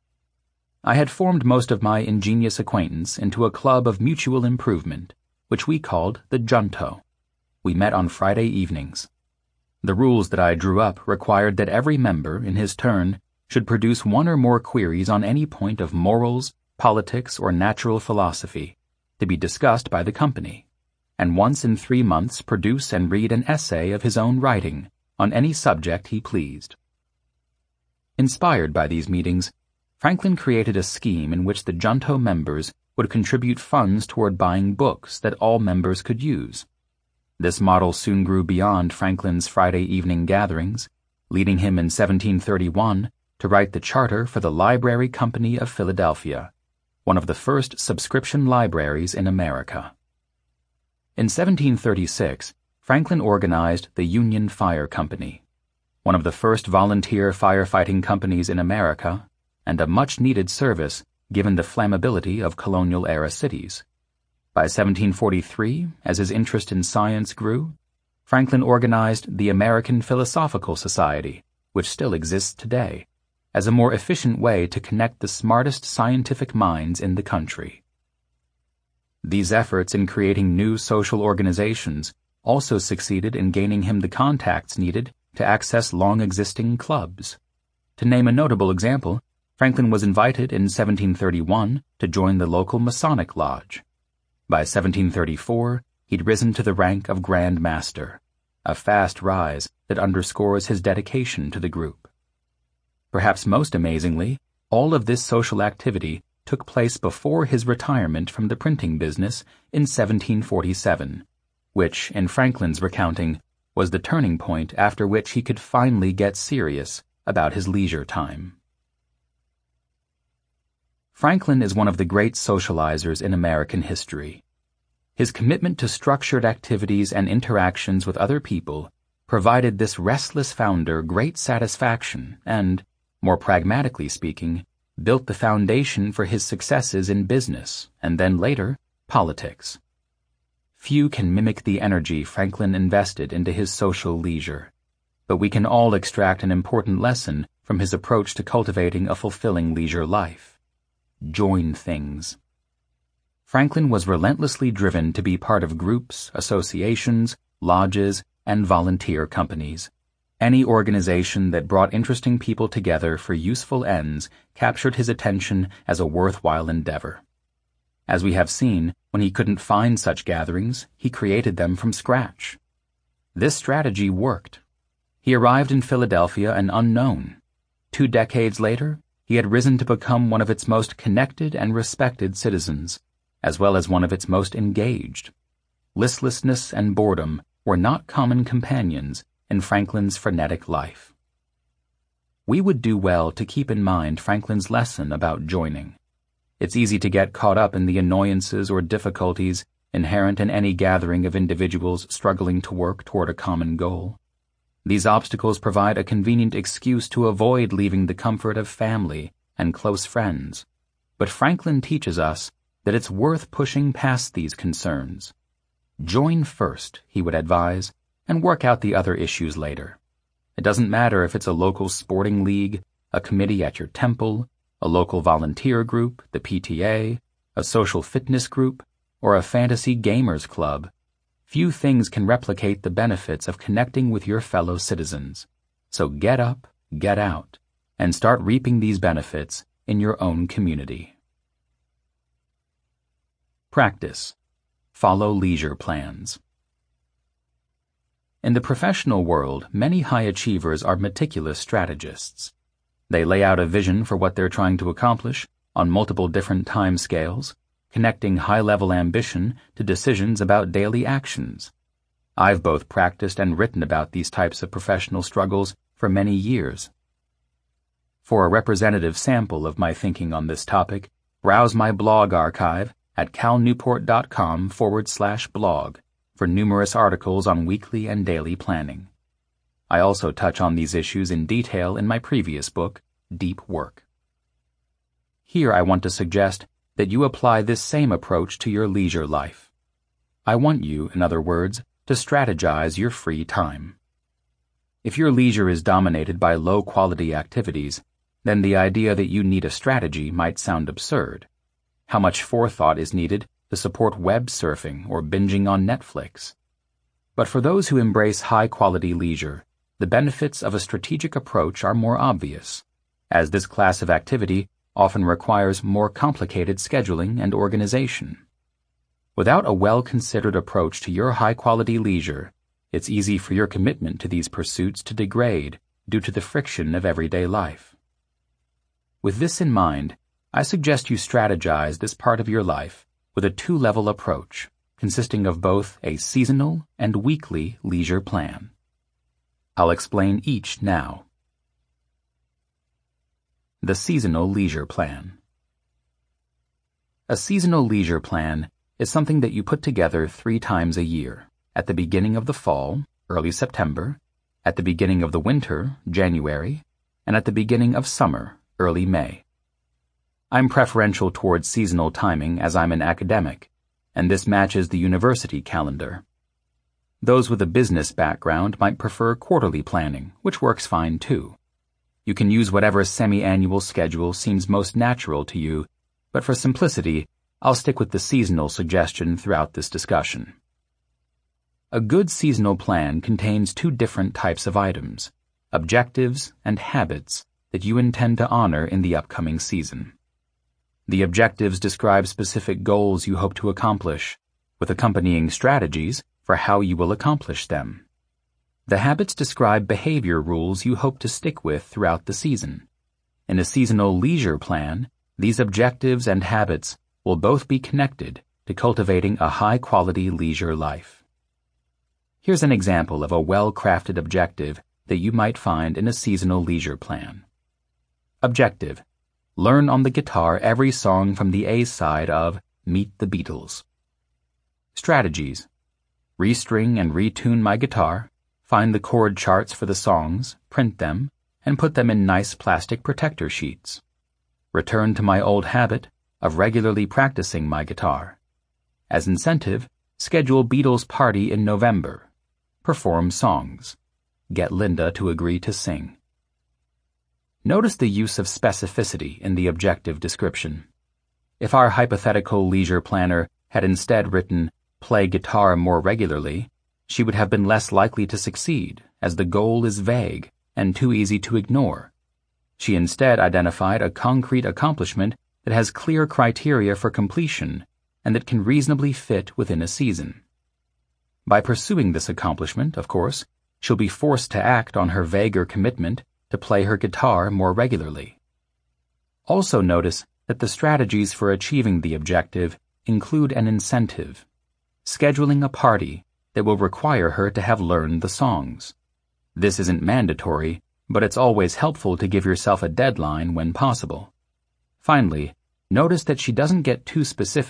I had formed most of my ingenious acquaintance into a club of mutual improvement, which we called the Junto. We met on Friday evenings. The rules that I drew up required that every member, in his turn, should produce one or more queries on any point of morals, politics, or natural philosophy, to be discussed by the company, and once in 3 months produce and read an essay of his own writing on any subject he pleased. Inspired by these meetings, Franklin created a scheme in which the Junto members would contribute funds toward buying books that all members could use. This model soon grew beyond Franklin's Friday evening gatherings, leading him in 1731 to write the charter for the Library Company of Philadelphia, one of the first subscription libraries in America. In 1736, Franklin organized the Union Fire Company, one of the first volunteer firefighting companies in America, and a much-needed service given the flammability of colonial-era cities. By 1743, as his interest in science grew, Franklin organized the American Philosophical Society, which still exists today, as a more efficient way to connect the smartest scientific minds in the country. These efforts in creating new social organizations also succeeded in gaining him the contacts needed to access long-existing clubs. To name a notable example, Franklin was invited in 1731 to join the local Masonic Lodge. By 1734, he'd risen to the rank of Grand Master, a fast rise that underscores his dedication to the group. Perhaps most amazingly, all of this social activity took place before his retirement from the printing business in 1747, which, in Franklin's recounting, was the turning point after which he could finally get serious about his leisure time. Franklin is one of the great socializers in American history. His commitment to structured activities and interactions with other people provided this restless founder great satisfaction and, more pragmatically speaking, built the foundation for his successes in business and then later, politics. Few can mimic the energy Franklin invested into his social leisure, but we can all extract an important lesson from his approach to cultivating a fulfilling leisure life. Join things. Franklin was relentlessly driven to be part of groups, associations, lodges, and volunteer companies. Any organization that brought interesting people together for useful ends captured his attention as a worthwhile endeavor. As we have seen, when he couldn't find such gatherings, he created them from scratch. This strategy worked. He arrived in Philadelphia an unknown. 2 decades later, he had risen to become one of its most connected and respected citizens, as well as one of its most engaged. Listlessness and boredom were not common companions in Franklin's frenetic life. We would do well to keep in mind Franklin's lesson about joining. It's easy to get caught up in the annoyances or difficulties inherent in any gathering of individuals struggling to work toward a common goal. These obstacles provide a convenient excuse to avoid leaving the comfort of family and close friends, but Franklin teaches us that it's worth pushing past these concerns. Join first, he would advise, and work out the other issues later. It doesn't matter if it's a local sporting league, a committee at your temple, a local volunteer group, the PTA, a social fitness group, or a fantasy gamers club. Few things can replicate the benefits of connecting with your fellow citizens. So get up, get out, and start reaping these benefits in your own community. Practice. Follow leisure plans. In the professional world, many high achievers are meticulous strategists. They lay out a vision for what they're trying to accomplish on multiple different time scales, connecting high-level ambition to decisions about daily actions. I've both practiced and written about these types of professional struggles for many years. For a representative sample of my thinking on this topic, browse my blog archive at calnewport.com/blog for numerous articles on weekly and daily planning. I also touch on these issues in detail in my previous book, Deep Work. Here I want to suggest that you apply this same approach to your leisure life. I want you, in other words, to strategize your free time. If your leisure is dominated by low-quality activities, then the idea that you need a strategy might sound absurd. How much forethought is needed to support web surfing or binging on Netflix? But for those who embrace high-quality leisure, the benefits of a strategic approach are more obvious, as this class of activity often requires more complicated scheduling and organization. Without a well-considered approach to your high-quality leisure, it's easy for your commitment to these pursuits to degrade due to the friction of everyday life. With this in mind, I suggest you strategize this part of your life with a two-level approach, consisting of both a seasonal and weekly leisure plan. I'll explain each now. The Seasonal Leisure Plan. A seasonal leisure plan is something that you put together 3 times a year, at the beginning of the fall, early September, at the beginning of the winter, January, and at the beginning of summer, early May. I'm preferential towards seasonal timing as I'm an academic, and this matches the university calendar. Those with a business background might prefer quarterly planning, which works fine too. You can use whatever semi-annual schedule seems most natural to you, but for simplicity, I'll stick with the seasonal suggestion throughout this discussion. A good seasonal plan contains 2 different types of items, objectives and habits that you intend to honor in the upcoming season. The objectives describe specific goals you hope to accomplish, with accompanying strategies for how you will accomplish them. The habits describe behavior rules you hope to stick with throughout the season. In a seasonal leisure plan, these objectives and habits will both be connected to cultivating a high-quality leisure life. Here's an example of a well-crafted objective that you might find in a seasonal leisure plan. Objective: learn on the guitar every song from the A side of Meet the Beatles. Strategies: restring and retune my guitar, find the chord charts for the songs, print them, and put them in nice plastic protector sheets. Return to my old habit of regularly practicing my guitar. As incentive, schedule Beatles party in November. Perform songs. Get Linda to agree to sing. Notice the use of specificity in the objective description. If our hypothetical leisure planner had instead written, play guitar more regularly, she would have been less likely to succeed, as the goal is vague and too easy to ignore. She instead identified a concrete accomplishment that has clear criteria for completion and that can reasonably fit within a season. By pursuing this accomplishment, of course, she'll be forced to act on her vaguer commitment to play her guitar more regularly. Also notice that the strategies for achieving the objective include an incentive, scheduling a party that will require her to have learned the songs. This isn't mandatory, but it's always helpful to give yourself a deadline when possible. Finally, notice that she doesn't get too specific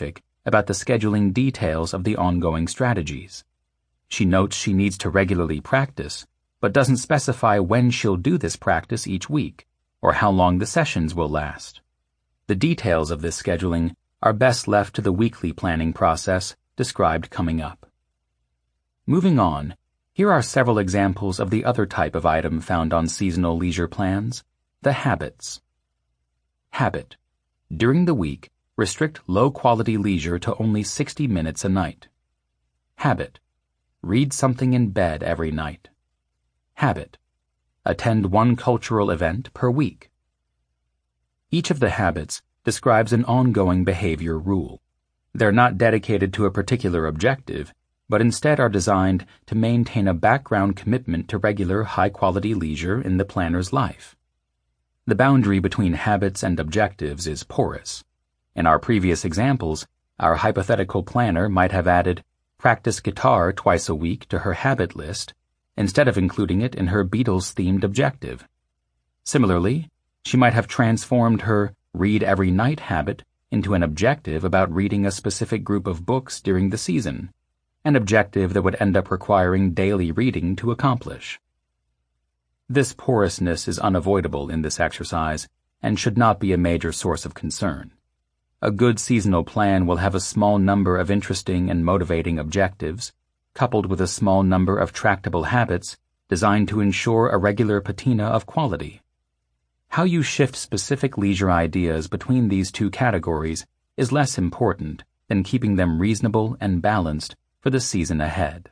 about the scheduling details of the ongoing strategies. She notes she needs to regularly practice, but doesn't specify when she'll do this practice each week, or how long the sessions will last. The details of this scheduling are best left to the weekly planning process described coming up. Moving on, here are several examples of the other type of item found on seasonal leisure plans, the habits. Habit. During the week, restrict low-quality leisure to only 60 minutes a night. Habit. Read something in bed every night. Habit. Attend one cultural event per week. Each of the habits describes an ongoing behavior rule. They're not dedicated to a particular objective, but instead are designed to maintain a background commitment to regular, high-quality leisure in the planner's life. The boundary between habits and objectives is porous. In our previous examples, our hypothetical planner might have added practice guitar twice a week to her habit list, instead of including it in her Beatles-themed objective. Similarly, she might have transformed her read every night habit into an objective about reading a specific group of books during the season, an objective that would end up requiring daily reading to accomplish. This porousness is unavoidable in this exercise and should not be a major source of concern. A good seasonal plan will have a small number of interesting and motivating objectives, coupled with a small number of tractable habits designed to ensure a regular patina of quality. How you shift specific leisure ideas between these two categories is less important than keeping them reasonable and balanced for the season ahead.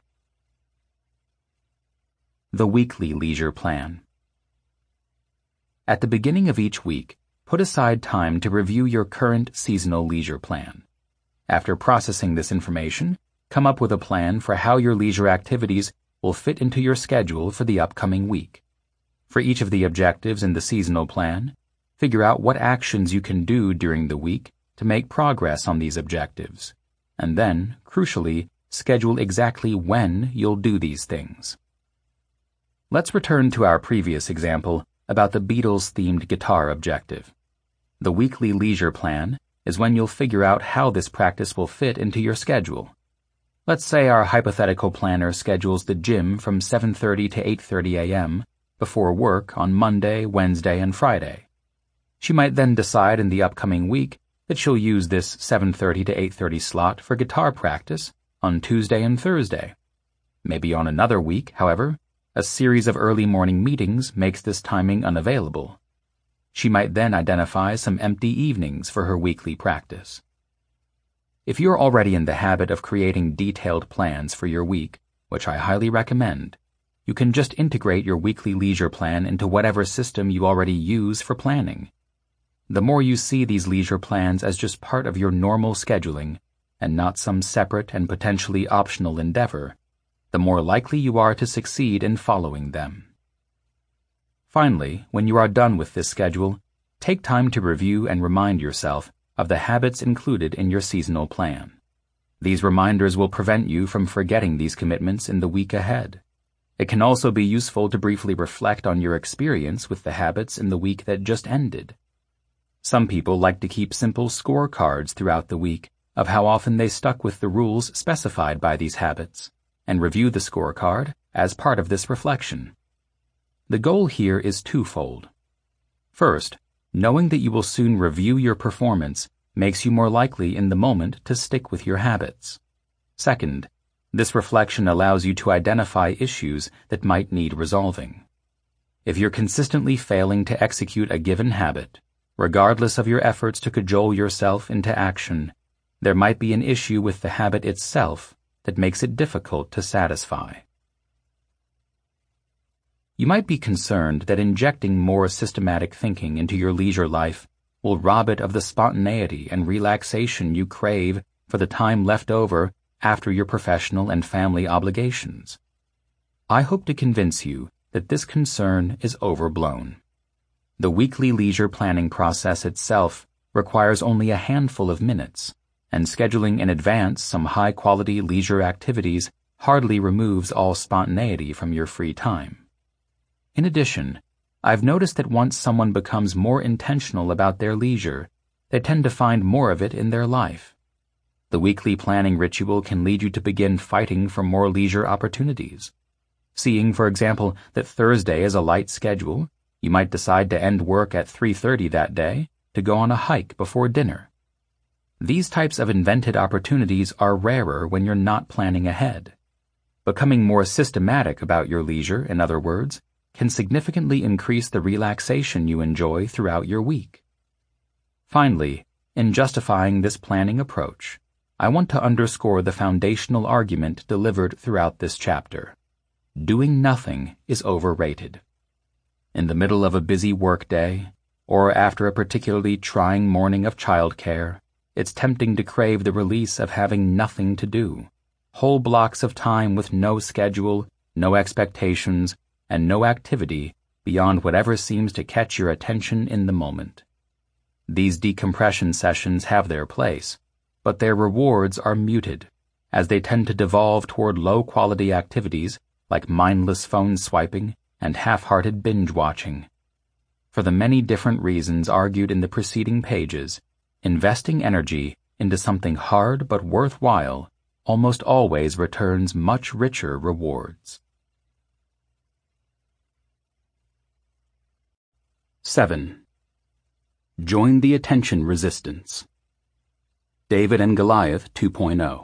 The weekly leisure plan. At the beginning of each week, put aside time to review your current seasonal leisure plan. After processing this information, come up with a plan for how your leisure activities will fit into your schedule for the upcoming week. For each of the objectives in the seasonal plan, figure out what actions you can do during the week to make progress on these objectives, and then, crucially, schedule exactly when you'll do these things. Let's return to our previous example about the Beatles-themed guitar objective. The weekly leisure plan is when you'll figure out how this practice will fit into your schedule. Let's say our hypothetical planner schedules the gym from 7:30 to 8:30 a.m. before work on Monday, Wednesday, and Friday. She might then decide in the upcoming week that she'll use this 7:30 to 8:30 slot for guitar practice on Tuesday and Thursday. Maybe on another week, however, a series of early morning meetings makes this timing unavailable. She might then identify some empty evenings for her weekly practice. If you're already in the habit of creating detailed plans for your week, which I highly recommend, you can just integrate your weekly leisure plan into whatever system you already use for planning. The more you see these leisure plans as just part of your normal scheduling, and not some separate and potentially optional endeavor, the more likely you are to succeed in following them. Finally, when you are done with this schedule, take time to review and remind yourself of the habits included in your seasonal plan. These reminders will prevent you from forgetting these commitments in the week ahead. It can also be useful to briefly reflect on your experience with the habits in the week that just ended. Some people like to keep simple scorecards throughout the week of how often they stuck with the rules specified by these habits, and review the scorecard as part of this reflection. The goal here is twofold. First, knowing that you will soon review your performance makes you more likely in the moment to stick with your habits. Second, this reflection allows you to identify issues that might need resolving. If you're consistently failing to execute a given habit, regardless of your efforts to cajole yourself into action, there might be an issue with the habit itself that makes it difficult to satisfy. You might be concerned that injecting more systematic thinking into your leisure life will rob it of the spontaneity and relaxation you crave for the time left over after your professional and family obligations. I hope to convince you that this concern is overblown. The weekly leisure planning process itself requires only a handful of minutes, and scheduling in advance some high-quality leisure activities hardly removes all spontaneity from your free time. In addition, I've noticed that once someone becomes more intentional about their leisure, they tend to find more of it in their life. The weekly planning ritual can lead you to begin fighting for more leisure opportunities. Seeing, for example, that Thursday is a light schedule, you might decide to end work at 3:30 that day to go on a hike before dinner. These types of invented opportunities are rarer when you're not planning ahead. Becoming more systematic about your leisure, in other words, can significantly increase the relaxation you enjoy throughout your week. Finally, in justifying this planning approach, I want to underscore the foundational argument delivered throughout this chapter. Doing nothing is overrated. In the middle of a busy workday, or after a particularly trying morning of childcare, it's tempting to crave the release of having nothing to do. Whole blocks of time with no schedule, no expectations, and no activity beyond whatever seems to catch your attention in the moment. These decompression sessions have their place, but their rewards are muted, as they tend to devolve toward low-quality activities like mindless phone swiping and half-hearted binge-watching. For the many different reasons argued in the preceding pages, investing energy into something hard but worthwhile almost always returns much richer rewards. 7. Join the attention resistance. David and Goliath 2.0.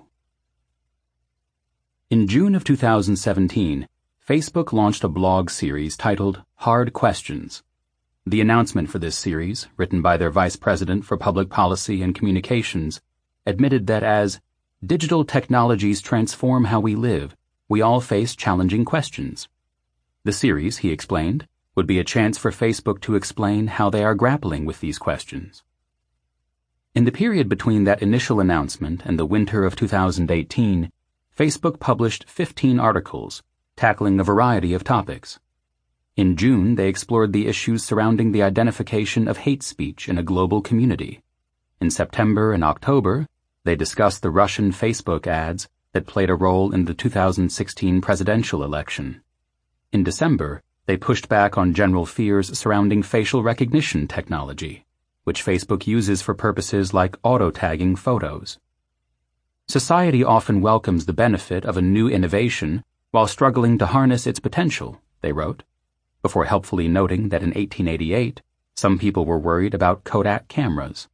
In June of 2017, Facebook launched a blog series titled Hard Questions. The announcement for this series, written by their Vice President for Public Policy and Communications, admitted that as digital technologies transform how we live, we all face challenging questions. The series, he explained, would be a chance for Facebook to explain how they are grappling with these questions. In the period between that initial announcement and the winter of 2018, Facebook published 15 articles, tackling a variety of topics. In June, they explored the issues surrounding the identification of hate speech in a global community. In September and October, they discussed the Russian Facebook ads that played a role in the 2016 presidential election. In December, they pushed back on general fears surrounding facial recognition technology, which Facebook uses for purposes like auto-tagging photos. Society often welcomes the benefit of a new innovation while struggling to harness its potential, they wrote, before helpfully noting that in 1888, some people were worried about Kodak cameras.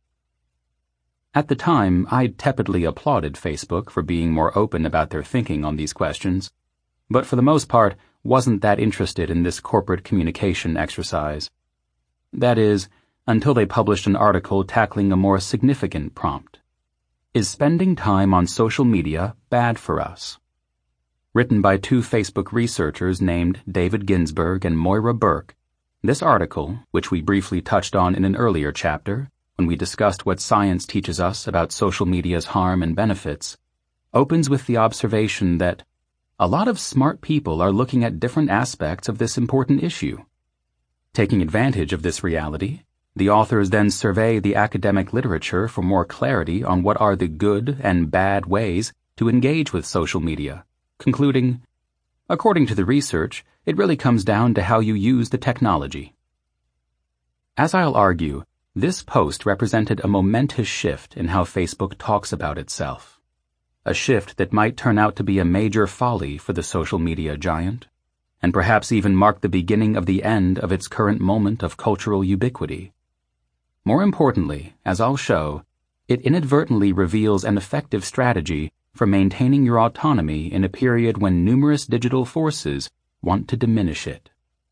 At the time, I'd tepidly applauded Facebook for being more open about their thinking on these questions, but for the most part, wasn't that interested in this corporate communication exercise. That is, until they published an article tackling a more significant prompt. Is spending time on social media bad for us? Written by two Facebook researchers named David Ginsburg and Moira Burke, this article, which we briefly touched on in an earlier chapter, when we discussed what science teaches us about social media's harm and benefits, opens with the observation that a lot of smart people are looking at different aspects of this important issue. Taking advantage of this reality, the authors then survey the academic literature for more clarity on what are the good and bad ways to engage with social media, concluding, according to the research, it really comes down to how you use the technology. As I'll argue, this post represented a momentous shift in how Facebook talks about itself. A shift that might turn out to be a major folly for the social media giant, and perhaps even mark the beginning of the end of its current moment of cultural ubiquity. More importantly, as I'll show, it inadvertently reveals an effective strategy for maintaining your autonomy in a period when numerous digital forces want to diminish it.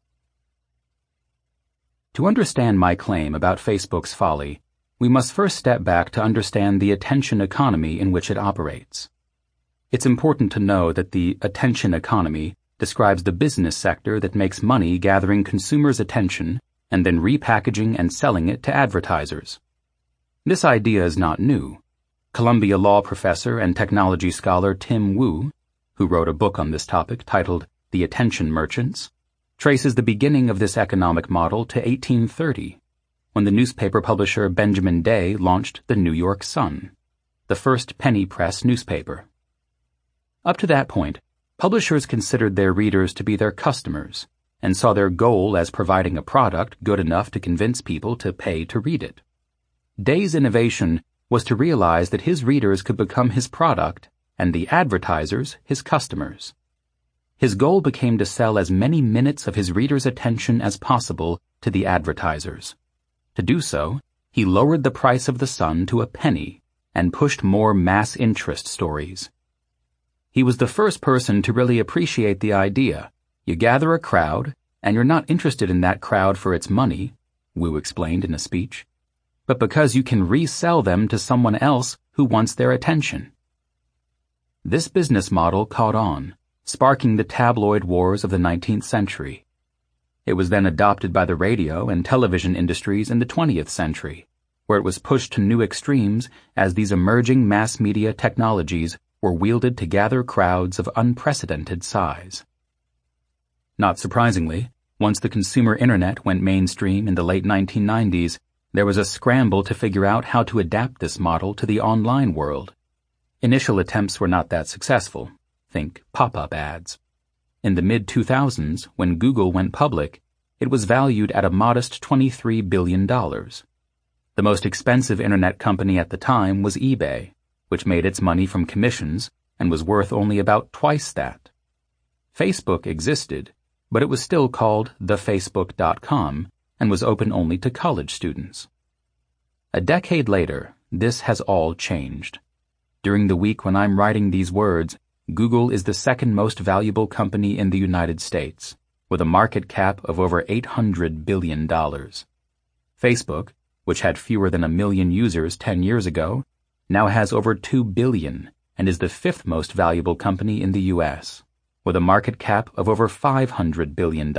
To understand my claim about Facebook's folly, we must first step back to understand the attention economy in which it operates. It's important to know that the attention economy describes the business sector that makes money gathering consumers' attention and then repackaging and selling it to advertisers. This idea is not new. Columbia Law professor and technology scholar Tim Wu, who wrote a book on this topic titled The Attention Merchants, traces the beginning of this economic model to 1830, when the newspaper publisher Benjamin Day launched the New York Sun, the first penny press newspaper. Up to that point, publishers considered their readers to be their customers and saw their goal as providing a product good enough to convince people to pay to read it. Day's innovation was to realize that his readers could become his product and the advertisers his customers. His goal became to sell as many minutes of his readers' attention as possible to the advertisers. To do so, he lowered the price of The Sun to a penny and pushed more mass interest stories. He was the first person to really appreciate the idea. You gather a crowd, and you're not interested in that crowd for its money, Wu explained in a speech, but because you can resell them to someone else who wants their attention. This business model caught on, sparking the tabloid wars of the 19th century. It was then adopted by the radio and television industries in the 20th century, where it was pushed to new extremes as these emerging mass media technologies were wielded to gather crowds of unprecedented size. Not surprisingly, once the consumer internet went mainstream in the late 1990s, there was a scramble to figure out how to adapt this model to the online world. Initial attempts were not that successful. Think pop-up ads. In the mid-2000s, when Google went public, it was valued at a modest $23 billion. The most expensive internet company at the time was eBay, which made its money from commissions and was worth only about twice that. Facebook existed, but it was still called thefacebook.com and was open only to college students. A decade later, this has all changed. During the week when I'm writing these words, Google is the second most valuable company in the United States, with a market cap of over $800 billion. Facebook, which had fewer than 1 million users 10 years ago, now has over 2 billion and is the fifth most valuable company in the U.S., with a market cap of over $500 billion.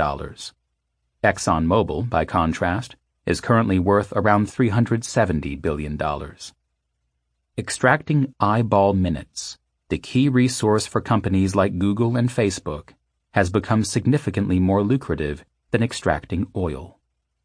ExxonMobil, by contrast, is currently worth around $370 billion. Extracting eyeball minutes, the key resource for companies like Google and Facebook, has become significantly more lucrative than extracting oil.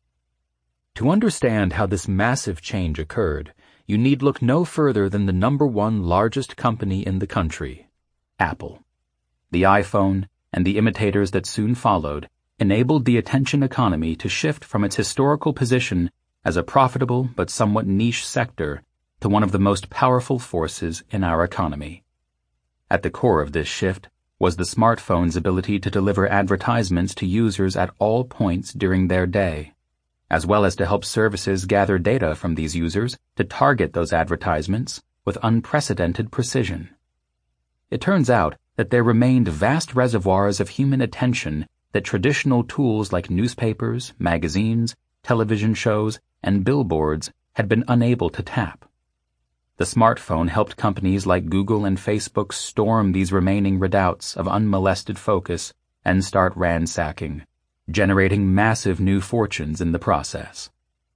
To understand how this massive change occurred, you need look no further than the #1 largest company in the country, Apple. The iPhone, and the imitators that soon followed, enabled the attention economy to shift from its historical position as a profitable but somewhat niche sector to one of the most powerful forces in our economy. At the core of this shift was the smartphone's ability to deliver advertisements to users at all points during their day, as well as to help services gather data from these users to target those advertisements with unprecedented precision. It turns out that there remained vast reservoirs of human attention that traditional tools like newspapers, magazines, television shows, and billboards had been unable to tap. The smartphone helped companies like Google and Facebook storm these remaining redoubts of unmolested focus and start ransacking, generating massive new fortunes in the process.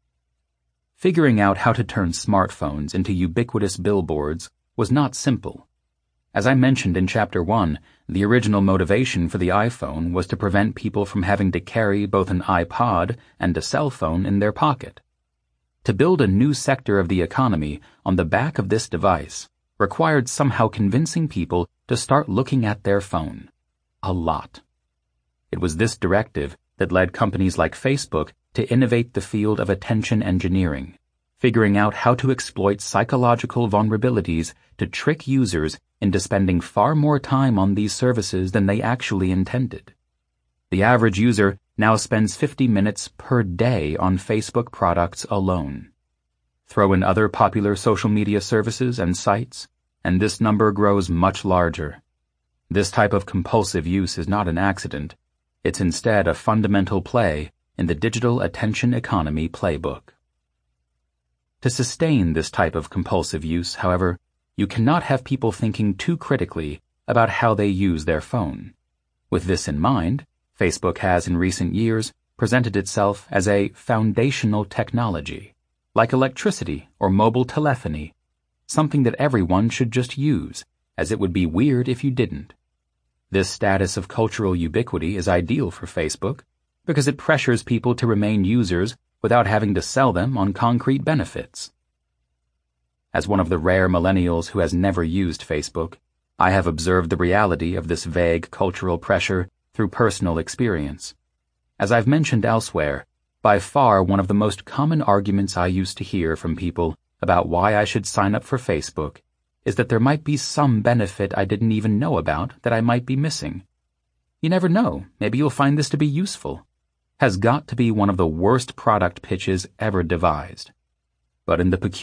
Figuring out how to turn smartphones into ubiquitous billboards was not simple. As I mentioned in Chapter 1, the original motivation for the iPhone was to prevent people from having to carry both an iPod and a cell phone in their pocket. To build a new sector of the economy on the back of this device required somehow convincing people to start looking at their phone. A lot. It was this directive that led companies like Facebook to innovate the field of attention engineering, figuring out how to exploit psychological vulnerabilities to trick users into spending far more time on these services than they actually intended. The average user now spends 50 minutes per day on Facebook products alone. Throw in other popular social media services and sites, and this number grows much larger. This type of compulsive use is not an accident. It's instead a fundamental play in the digital attention economy playbook. To sustain this type of compulsive use, however, you cannot have people thinking too critically about how they use their phone. With this in mind, Facebook has in recent years presented itself as a foundational technology, like electricity or mobile telephony, something that everyone should just use, as it would be weird if you didn't. This status of cultural ubiquity is ideal for Facebook because it pressures people to remain users without having to sell them on concrete benefits. As one of the rare millennials who has never used Facebook, I have observed the reality of this vague cultural pressure through personal experience. As I've mentioned elsewhere, by far one of the most common arguments I used to hear from people about why I should sign up for Facebook is that there might be some benefit I didn't even know about that I might be missing. You never know, maybe you'll find this to be useful. Has got to be one of the worst product pitches ever devised. But in the